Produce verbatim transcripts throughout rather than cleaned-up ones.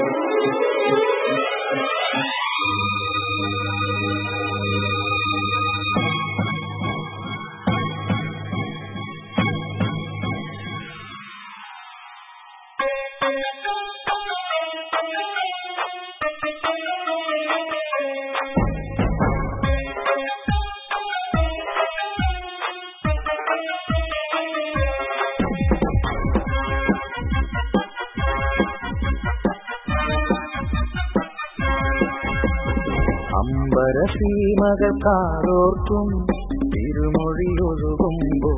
അമ്പരസീമകൾക്കാരോർക്കും തിരുമൊഴിയൊഴുകുമ്പോൾ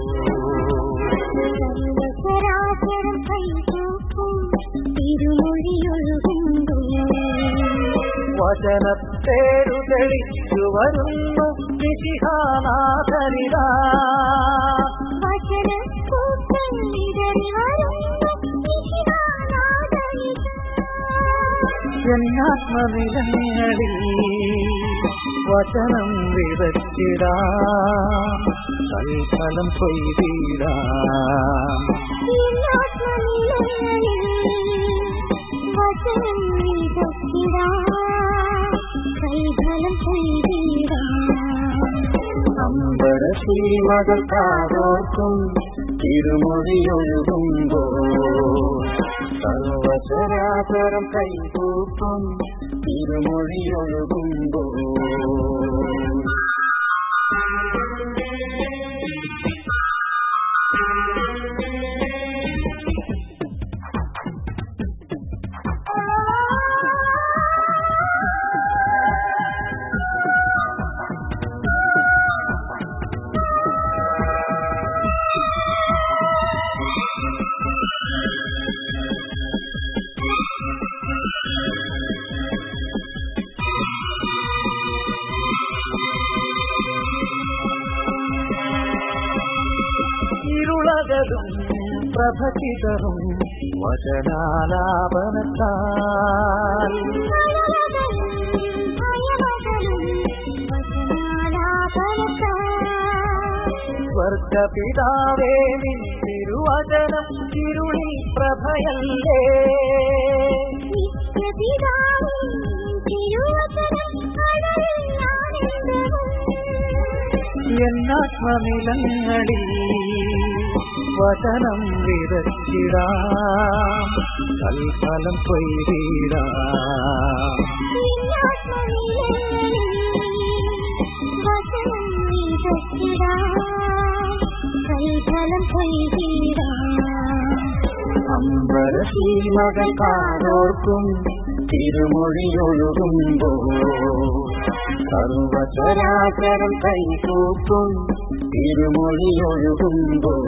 വചനത്തേരു തെളിച്ചു വരുന്നു വിശിഹാനാഥനിതാ. എന്നാത്മനിലങ്ങളിൽ വചനം വിതച്ചിടാം, തൽഫലം കൊയ്തിടാം. അമ്പരസീമകൾക്കാരോർക്കും തിരുമൊഴിയൊഴുകുമ്പോൾ സർവചരാചരം കൈകൂപ്പും തിരുമൊഴിയൊഴുകുമ്പോൾ. ഇരുളകലും പ്രഭചിതറും വചനാലാപനത്താൽ സ്വർഗപിതാവേ നിൻ തിരുവചനം ഇരുളിൽ പ്രഭയല്ലേ. എന്നാത്മനിലങ്ങളിൽ വചനം വിതച്ചിടാം, തൽഫലം കൊയ്തിടാം. അമ്പരസീമകൾക്കാരോർക്കും തിരുമൊഴിയൊഴുകുമ്പോൾ സർവചരാചരം കൈകൂപ്പും തിരുമൊഴിയൊഴുകുമ്പോൾ.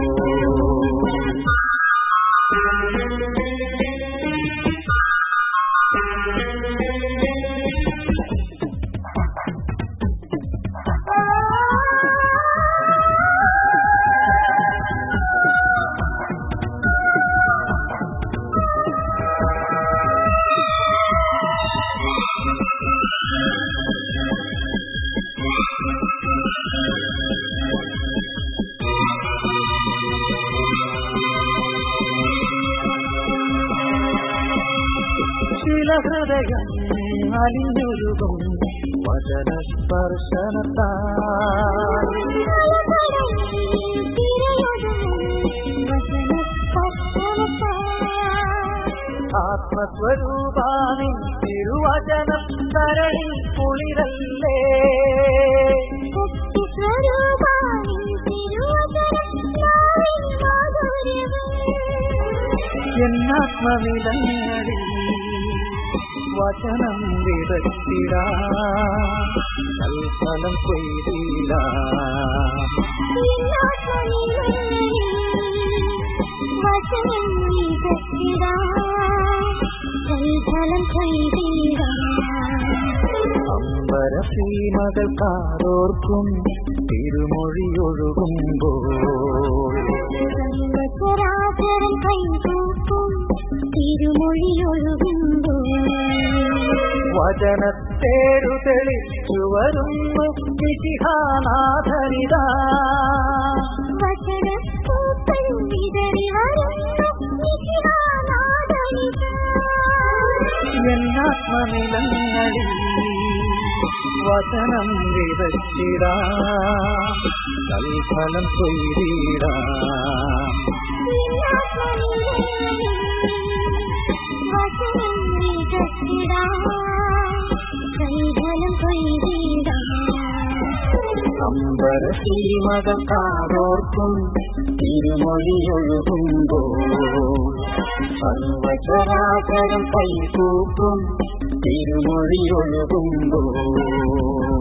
ചില ഹൃദയം അലിഞ്ഞൊഴുകും വചനസ്പർശനത്താൽ ആത്മസ്വരൂപാനിൻ തിരുവചനം തരളിൽ കുളിരല്ലേ. എന്നാത്മനിലങ്ങളിൽ വചനം വിതച്ചിടാം, തൽഫലം കൊയ്തിടാം. അമ്പരസീമകൾക്കാരോർക്കും തിരുമൊഴിയൊഴുകുമ്പോൾ വചനത്തേരു തെളിച്ചു വരുന്നു വിശിഹാനാഥനിതാ. എന്നാത്മനിലങ്ങളിൽ വചനം വിതച്ചിടാം, തൽഫലം കൊയ്തിടാം. അമ്പരസീമകൾ കാതോർക്കും തിരുമൊഴിയൊഴുകുമ്പോ സർവചരാചരം കൈകൂക്കും തിരുമൊഴിയൊഴുകുമ്പോ